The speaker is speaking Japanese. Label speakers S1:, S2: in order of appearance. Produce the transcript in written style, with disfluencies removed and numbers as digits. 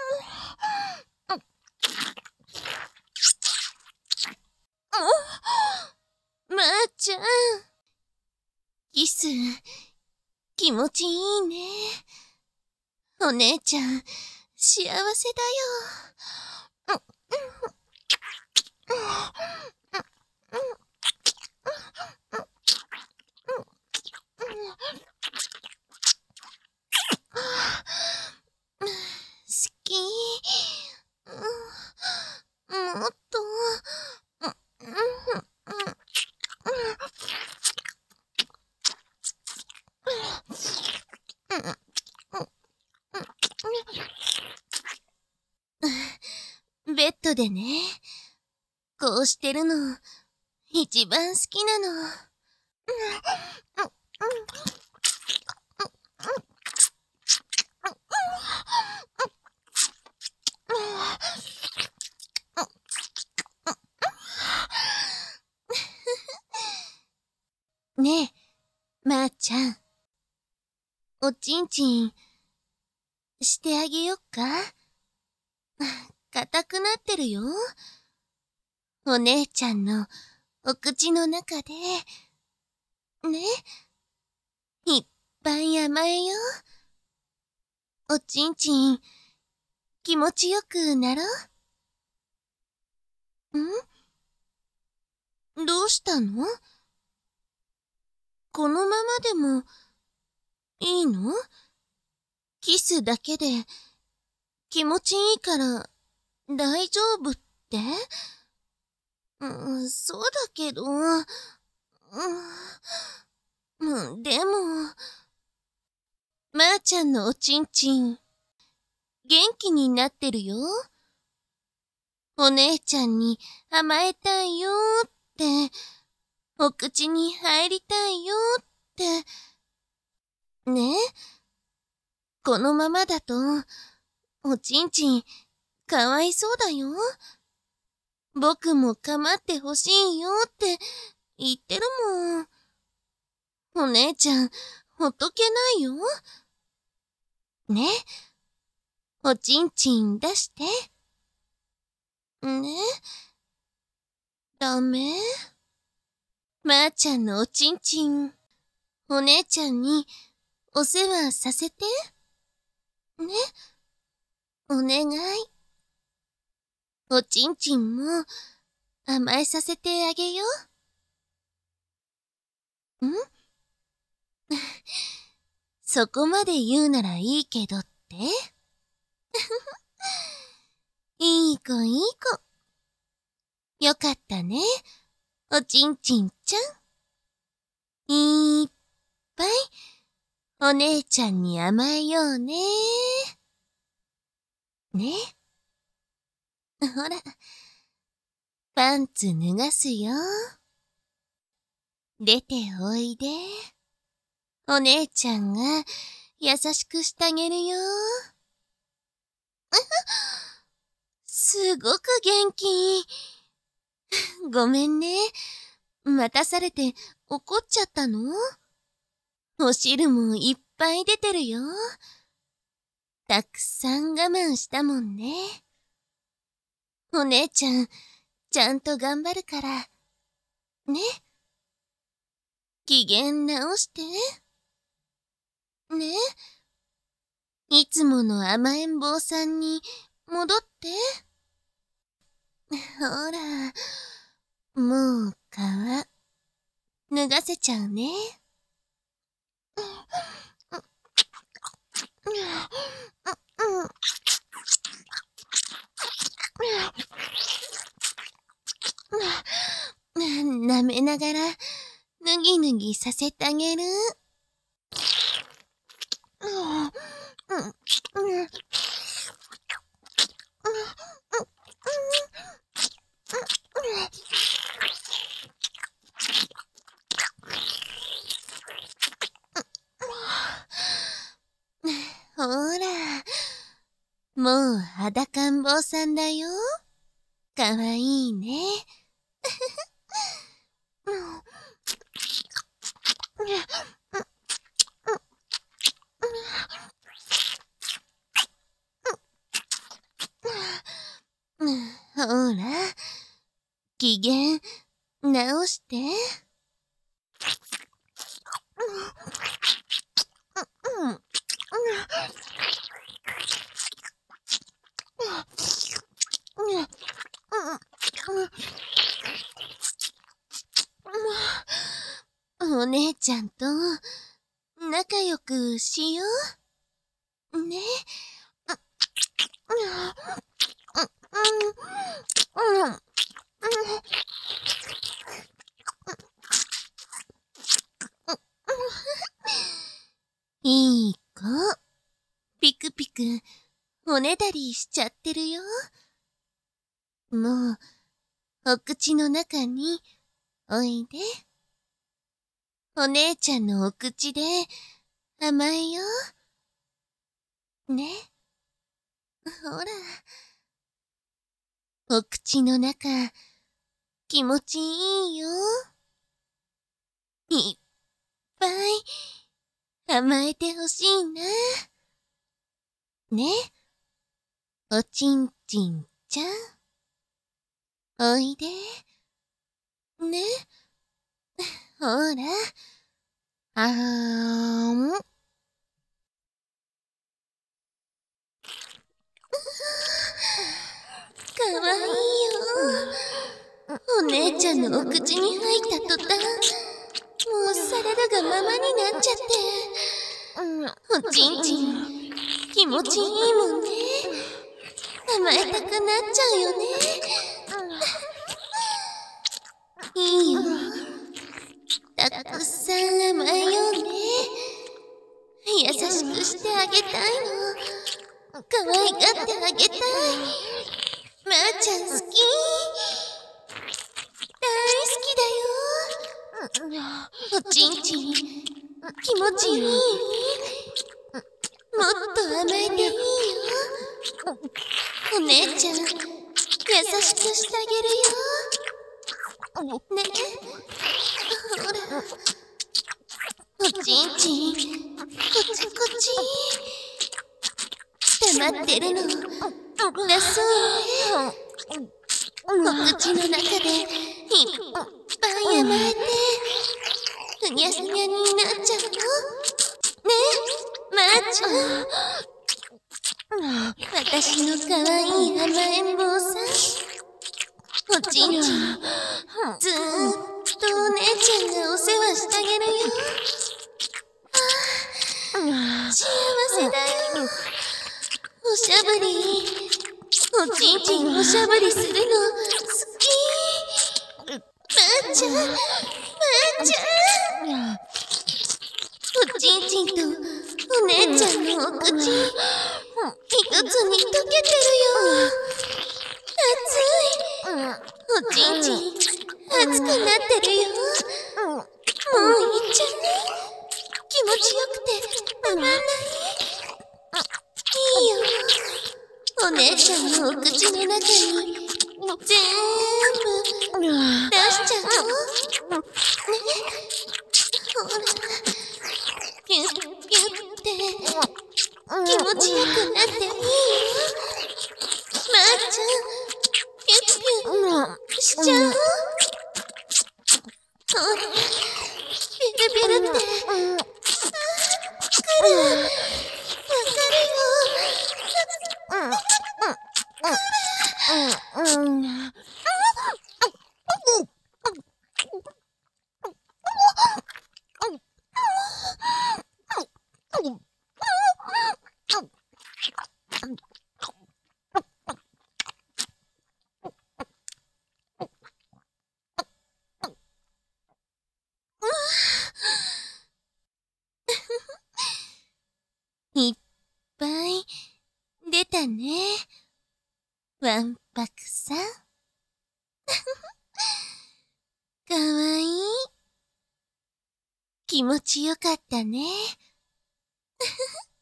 S1: まーちゃん。キス、気持ちいいね。お姉ちゃん、幸せだよ。好き。もっと。ベッドでね、こうしてるの、一番好きなの。ねえ、まーちゃん。おちんちん、してあげよっか？硬くなってるよ。お姉ちゃんのお口の中で、ね、いっぱい甘えよ。おちんちん、気持ちよくなろう。どうしたの？このままでも、いいの？キスだけで、気持ちいいから、大丈夫って？そうだけど、でも、まーちゃんのおちんちん、元気になってるよ。お姉ちゃんに甘えたいよーって、お口に入りたいよーって。ね？このままだと、おちんちん、かわいそうだよ。僕も構ってほしいよって言ってるもん。お姉ちゃん、ほっとけないよ。ね？おちんちん出して。ね？ダメ？まーちゃんのおちんちん、お姉ちゃんにお世話させて。ね？お願い。おちんちんも甘えさせてあげよう。そこまで言うならいいけどって？いい子いい子。よかったね、おちんちんちゃん。いっぱいお姉ちゃんに甘えようね。ね？ほら、パンツ脱がすよ。出ておいで。お姉ちゃんが優しくしてあげるよ。すごく元気。ごめんね。待たされて怒っちゃったの？お汁もいっぱい出てるよ。たくさん我慢したもんね。お姉ちゃん、ちゃんと頑張るから。ね？機嫌直して。ね？いつもの甘えん坊さんに戻って。ほら、もう皮、脱がせちゃうね。舐めながら、ぬぎぬぎさせてあげる。ほら、もう裸ん坊さんだよ。かわいいね。 ほら、機嫌直して。お姉ちゃんと仲良くしよう。ね。いい子。ピクピク、おねだりしちゃってるよ。もう、お口の中に、おいで。お姉ちゃんのお口で、甘えよ。ね。ほら。お口の中、気持ちいいよ。いっぱい、甘えてほしいな。ね。おちんちんちゃん。おいで。ね。ほら。あーん。かわいいよ。お姉ちゃんのお口に入った途端、もうサラダがままになっちゃって。おちんちん、気持ちいいもんね。甘えたくなっちゃうよね。いいよ。たくさん甘えようね。優しくしてあげたいの。可愛がってあげたい。まーちゃん好き。大好きだよ。おちんちん、気持ちいい？もっと甘えていいよ。お姉ちゃん、優しくしてあげるよ。ね。ほら。おちんちん、こっちこっち。黙ってるの。だそうね。お口の中でいっぱい甘えて、ふにゃふにゃになっちゃうの。ね、まーちゃん。私のかわいい甘えん坊さん。おちんちん、ずーっとお姉ちゃんがお世話してあげるよ。幸せだよ。おしゃぶり。おちんちんおしゃぶりするの好き。まーちゃん、まーちゃん。おちんちんとお姉ちゃんのお口、一つに溶けてるよ。熱い。おちんちん、熱くなってるよ。もういっちゃう。気持ちよくてたまんない。いいよ。お姉ちゃんのお口の中に全部出しちゃおう。ね。ほら。ピュッピュッて気持ちよくなっていいよ。まーちゃん、ピュッピュッしちゃおう。ほら。ビルビルって。来る。わかるよ。いっぱい出たね。わんぱくさん。かわいい。気持ちよかったね。